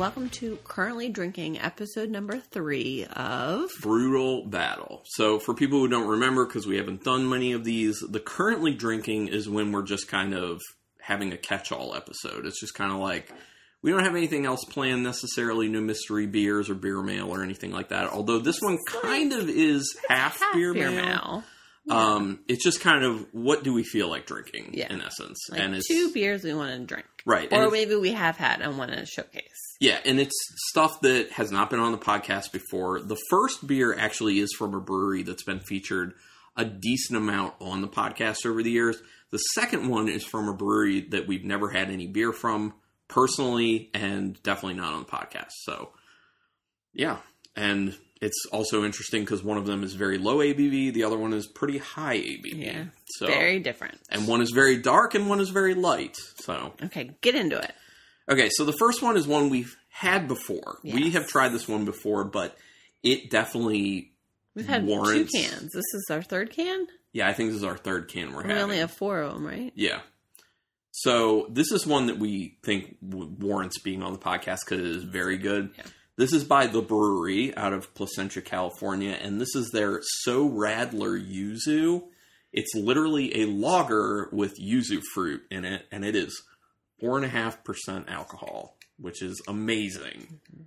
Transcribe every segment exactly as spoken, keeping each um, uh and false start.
welcome to Currently Drinking, episode number three of Brutal Battle. So, for people who don't remember, because we haven't done many of these, the Currently Drinking is when we're just kind of having a catch-all episode. It's just kind of like, we don't have anything else planned necessarily, no mystery beers or beer mail or anything like that. Although this one kind of is half, half beer, beer mail. mail. Yeah. Um, it's just kind of, what do we feel like drinking, yeah. in essence? Like and it's two beers we want to drink. Right. Or maybe we have had and want to showcase. Yeah, and it's stuff that has not been on the podcast before. The first beer actually is from a brewery that's been featured a decent amount on the podcast over the years. The second one is from a brewery that we've never had any beer from personally, and definitely not on the podcast. So, yeah. And it's also interesting because one of them is very low A B V. The other one is pretty high A B V. Yeah, so, very different. And one is very dark and one is very light. So, okay, get into it. Okay, so the first one is one we've had before. Yes. We have tried this one before, but it definitely We've had warrants... two cans. This is our third can? Yeah, I think this is our third can we're we having. We only have four of them, right? Yeah. So this is one that we think warrants being on the podcast because it is very good. Yeah. This is by The Brewery out of Placentia, California, and this is their So Radler Yuzu. It's literally a lager with yuzu fruit in it, and it is four and a half percent alcohol, which is amazing. Mm-hmm.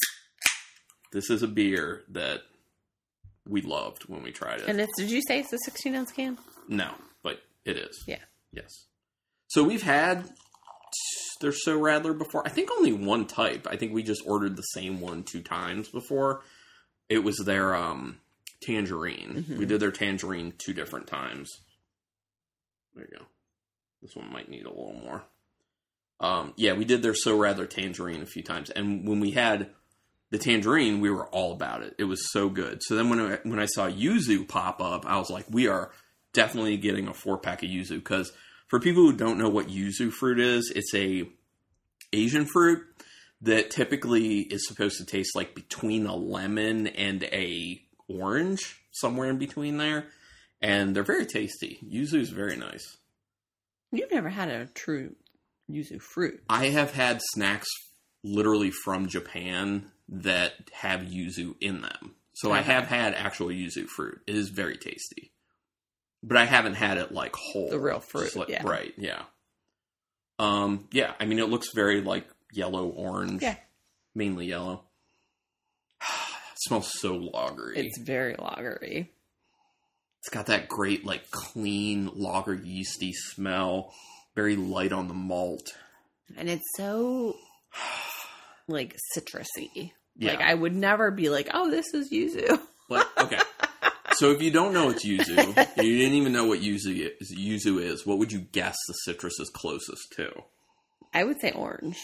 This is a beer that we loved when we tried it. And it's, did you say it's a sixteen ounce can? No, but it is. Yeah. Yes. So we've had their So Radler before. I think only one type. I think we just ordered the same one two times before. It was their um, tangerine. Mm-hmm. We did their tangerine two different times. There you go. This one might need a little more. Um, yeah, we did their So Radler tangerine a few times. And when we had the tangerine, we were all about it. It was so good. So then when I, when I saw yuzu pop up, I was like, we are definitely getting a four-pack of yuzu. Because for people who don't know what yuzu fruit is, it's a Asian fruit that typically is supposed to taste like between a lemon and a orange, somewhere in between there. And they're very tasty. Yuzu is very nice. You've never had a true yuzu fruit. I have had snacks literally from Japan that have yuzu in them. So okay. I have had actual yuzu fruit. It is very tasty. But I haven't had it like whole. The real fruit, like, yeah. Right, yeah. Um, yeah, I mean, it looks very like yellow, orange. Yeah. Mainly yellow. It smells so lagery. It's very lagery. It's got that great, like, clean, lager yeasty smell. Very light on the malt. And it's so, like, citrusy. Yeah. Like, I would never be like, oh, this is yuzu. Like, okay. So if you don't know it's yuzu, you didn't even know what yuzu is, yuzu is, what would you guess the citrus is closest to? I would say orange.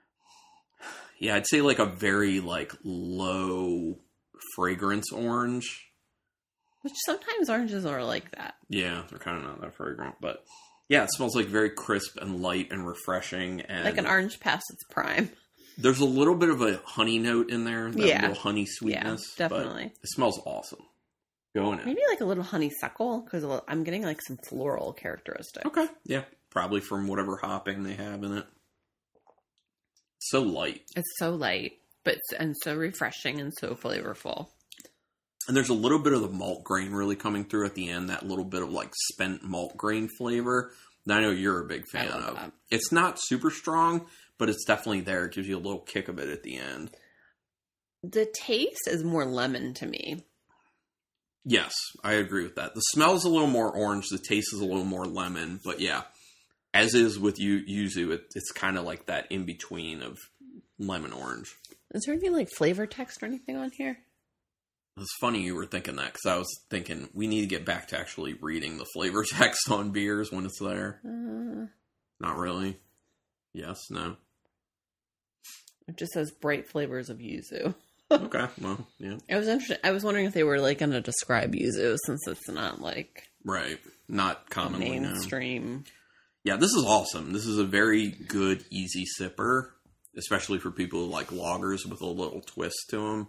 Yeah, I'd say, like, a very, like, low fragrance orange. Which sometimes oranges are like that. Yeah, they're kind of not that fragrant, but yeah, it smells like very crisp and light and refreshing. And like an orange past its prime. There's a little bit of a honey note in there, that yeah. little honey sweetness. Yeah, definitely. But it smells awesome. Go in it. Maybe like a little honeysuckle, because I'm getting like some floral characteristics. Okay, yeah, probably from whatever hopping they have in it. It's so light. It's so light, but and so refreshing and so flavorful. And there's a little bit of the malt grain really coming through at the end, that little bit of like spent malt grain flavor that I know you're a big fan of. That. It's not super strong, but it's definitely there. It gives you a little kick of it at the end. The taste is more lemon to me. Yes, I agree with that. The smell is a little more orange. The taste is a little more lemon. But yeah, as is with yuzu, it, it's kind of like that in between of lemon orange. Is there any like flavor text or anything on here? It's funny you were thinking that, because I was thinking we need to get back to actually reading the flavor text on beers when it's there. Uh, Not really. Yes, no. It just says bright flavors of yuzu. Okay, well, yeah. I was interested. I was wondering if they were like going to describe yuzu, since it's not like right, not commonly mainstream. Known. Yeah, this is awesome. This is a very good, easy sipper, especially for people who like lagers with a little twist to them.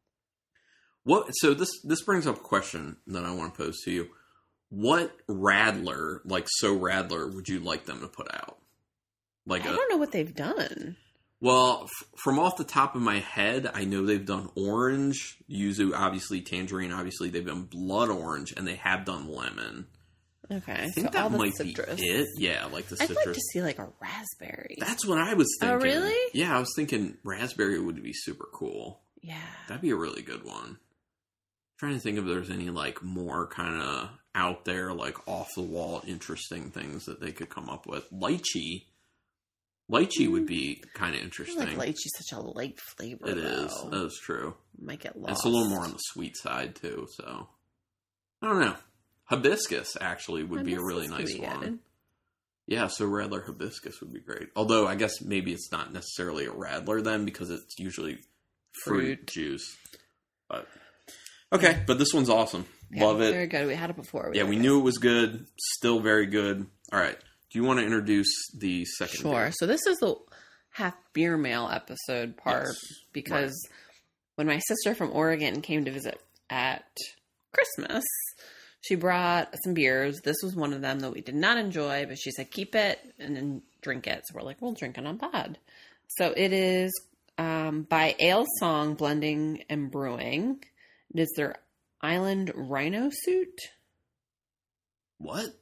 What? So this this brings up a question that I want to pose to you. What Radler, like So Radler, would you like them to put out? Like I a, don't know what they've done. Well, f- from off the top of my head, I know they've done orange, yuzu, obviously tangerine, obviously they've done blood orange, and they have done lemon. Okay, I think so that all the might citrus. be it. Yeah, like the I'd citrus. like to see like a raspberry. That's what I was thinking. Oh, really? Yeah, I was thinking raspberry would be super cool. Yeah. That'd be a really good one. I'm trying to think if there's any like more kind of out there, like off the wall, interesting things that they could come up with. Lychee. Lychee mm. would be kind of interesting. I feel like lychee's such a light flavor. It though. is. That is true. Might get lost. It's a little more on the sweet side too. So I don't know. Hibiscus actually would Hibiscus be a really nice one. Good. Yeah, so Radler Hibiscus would be great. Although I guess maybe it's not necessarily a Radler then because it's usually fruit, fruit. juice. But okay, but this one's awesome. Yeah, Love it. Very good. We had it before. We yeah, we it. knew it was good. Still very good. All right. Do you want to introduce the second Sure. beer? So this is the half beer mail episode part yes. because right. when my sister from Oregon came to visit at Christmas, she brought some beers. This was one of them that we did not enjoy, but she said, keep it and then drink it. So we're like, we'll drink it on pod. So it is um, by Ale Song Blending and Brewing. It is their Island Rhino Suit. What?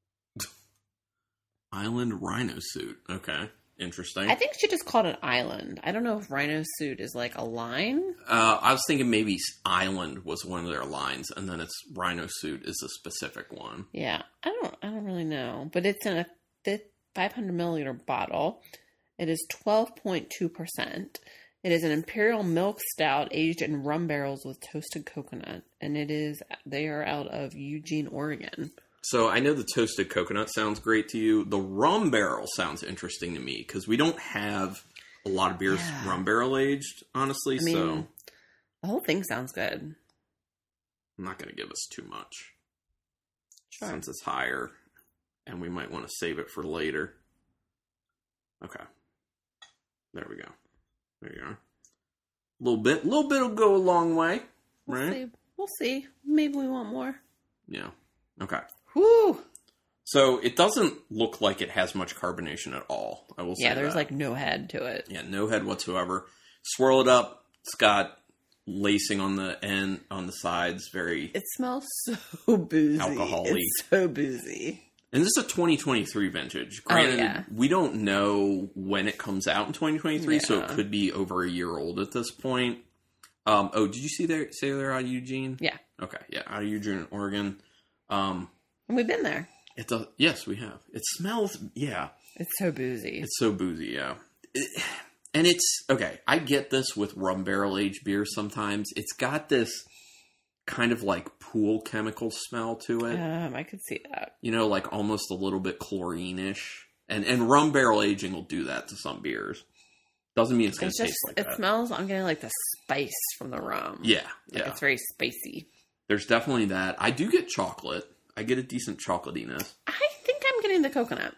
Island Rhino Suit. Okay. Interesting. I think she just called it Island. I don't know if Rhino Suit is like a line. Uh, I was thinking maybe Island was one of their lines, and then it's Rhino Suit is a specific one. Yeah, I don't, I don't really know, but it's in a five hundred milliliter bottle. It is twelve point two percent. It is an imperial milk stout aged in rum barrels with toasted coconut, and it is they are out of Eugene, Oregon. So I know the toasted coconut sounds great to you. The rum barrel sounds interesting to me because we don't have a lot of beers yeah. rum barrel aged, honestly. I mean, so the whole thing sounds good. I'm not going to give us too much sure. since it's higher, and we might want to save it for later. Okay, there we go. There you are. A little bit, a little bit will go a long way, we'll right? See. We'll see. Maybe we want more. Yeah. Okay. Whew. So it doesn't look like it has much carbonation at all. I will say Yeah, there's that. like no head to it. Yeah, no head whatsoever. Swirl it up. It's got lacing on the end, on the sides. Very. It smells so boozy. Alcohol-y. It's so boozy. And this is a twenty twenty-three vintage. Granted, oh, yeah. we don't know when it comes out in twenty twenty-three, yeah. so it could be over a year old at this point. Um, oh, did you see there? Say they're out of Eugene? Yeah. Okay. Yeah, out of Eugene, Oregon. Um, and we've been there. It does. Yes, we have. It smells. Yeah. It's so boozy. It's so boozy. Yeah. It, and it's okay. I get this with rum barrel aged beer. Sometimes it's got this kind of like pool chemical smell to it. Um, I could see that. You know, like almost a little bit chlorine-ish. And and rum barrel aging will do that to some beers. Doesn't mean it's going to taste like it that. It smells. I'm getting like the spice from the rum. Yeah. Like yeah. It's very spicy. There's definitely that. I do get chocolate. I get a decent chocolatiness. I think I'm getting the coconut.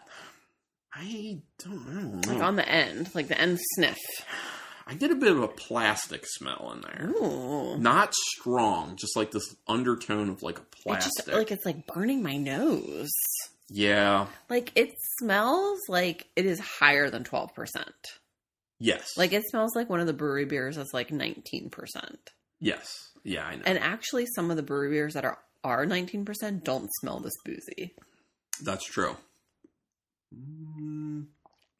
I don't, I don't know. Like on the end. Like the end sniff. I get a bit of a plastic smell in there. Ooh. Not strong. Just like this undertone of like a plastic. It's just, like it's like burning my nose. Yeah. Like it smells like it is higher than twelve percent. Yes. Like it smells like one of the brewery beers that's like nineteen percent. Yes. Yeah, I know. And actually some of the brewery beers that are, are nineteen percent don't smell this boozy. That's true. Mm.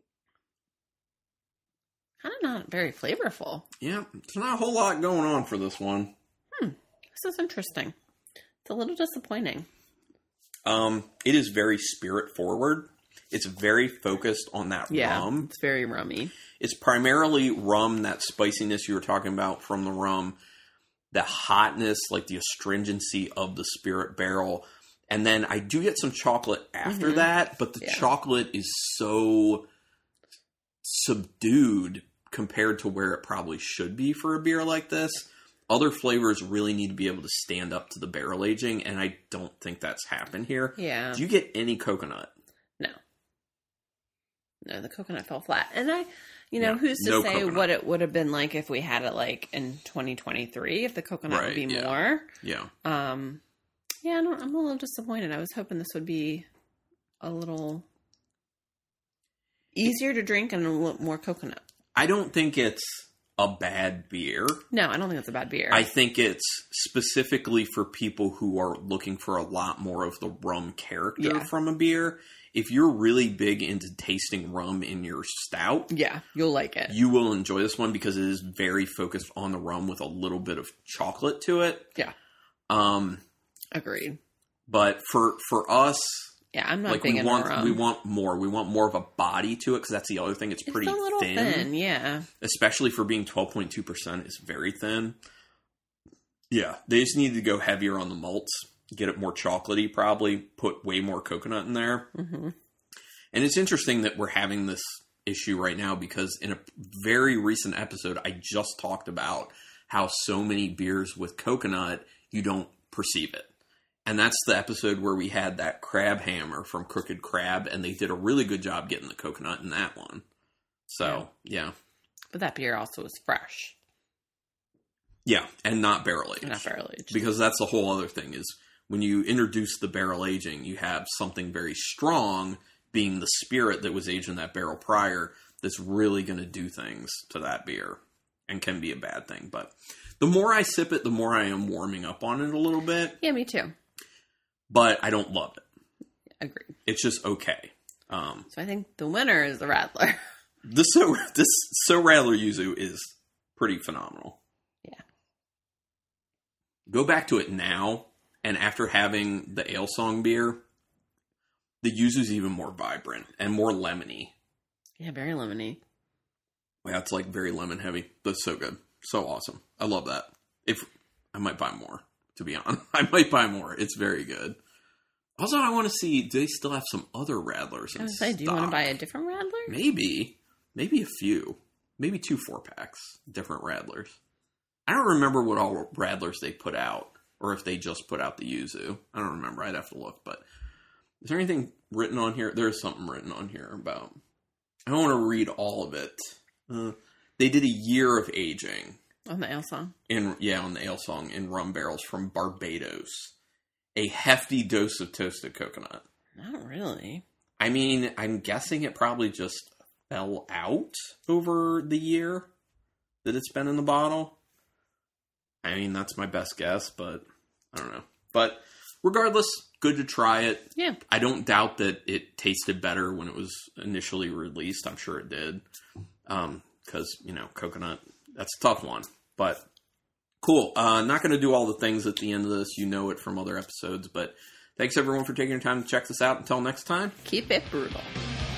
Kind of not very flavorful. Yeah, there's not a whole lot going on for this one. Hmm. This is interesting. It's a little disappointing. Um, it is very spirit forward. It's very focused on that yeah, rum. It's very rummy. It's primarily rum, that spiciness you were talking about from the rum, the hotness, like the astringency of the spirit barrel. And then I do get some chocolate after mm-hmm. that, but the yeah. chocolate is so subdued compared to where it probably should be for a beer like this. Other flavors really need to be able to stand up to the barrel aging, and I don't think that's happened here. Yeah. Do you get any coconut? No. No, the coconut fell flat. And I, you know, yeah, who's to no say coconut. what it would have been like if we had it like in twenty twenty-three, if the coconut right, would be yeah. more. Yeah. Um, yeah, I don't, I'm a little disappointed. I was hoping this would be a little easier to drink and a little more coconut. I don't think it's a bad beer. No, I don't think it's a bad beer. I think it's specifically for people who are looking for a lot more of the rum character Yeah. from a beer. If you're really big into tasting rum in your stout, yeah, you'll like it. you will enjoy this one because it is very focused on the rum with a little bit of chocolate to it. Yeah. Um, Agreed. but for for us, Yeah, I'm not like big we into want rum. we want more. We want more of a body to it because that's the other thing. It's It's pretty a little thin, thin, yeah. especially for being twelve point two percent. It's very thin. Yeah, they just need to go heavier on the malts, get it more chocolatey. Probably put way more coconut in there. Mm-hmm. And it's interesting that we're having this issue right now because in a very recent episode, I just talked about how so many beers with coconut, you don't perceive it. And that's the episode where we had that crab hammer from Crooked Crab, and they did a really good job getting the coconut in that one. So, yeah. But that beer also is fresh. Yeah, and not barrel aged. Not barrel aged. Because that's the whole other thing is when you introduce the barrel aging, you have something very strong being the spirit that was aged in that barrel prior that's really going to do things to that beer and can be a bad thing. But the more I sip it, the more I am warming up on it a little bit. Yeah, me too. But I don't love it. Agreed. It's just okay. Um, So I think the winner is the Rattler. this so this so Rattler Yuzu is pretty phenomenal. Yeah. Go back to it now, and after having the Ale Song beer, the Yuzu's even more vibrant and more lemony. Yeah, very lemony. Yeah, it's like very lemon heavy. That's so good. So awesome. I love that. If I might buy more, to be honest. I might buy more. It's very good. Also, I want to see, do they still have some other Radlers in I was going to say, do you stock? want to buy a different Rattler? Maybe. Maybe a few. Maybe two four-packs. Different Radlers. I don't remember what all Radlers they put out. Or if they just put out the Yuzu. I don't remember. I'd have to look. But is there anything written on here? There's something written on here about... I don't want to read all of it. Uh, they did a year of aging. On the Ale Song? In, yeah, on the Ale Song in rum barrels from Barbados. A hefty dose of toasted coconut. Not really. I mean, I'm guessing it probably just fell out over the year that it's been in the bottle. I mean, that's my best guess, but I don't know. But regardless, good to try it. Yeah. I don't doubt that it tasted better when it was initially released. I'm sure it did. Um, because, you know, coconut, that's a tough one. But cool. Uh, not going to do all the things at the end of this. You know it from other episodes. But thanks, everyone, for taking your time to check this out. Until next time. Keep it brutal.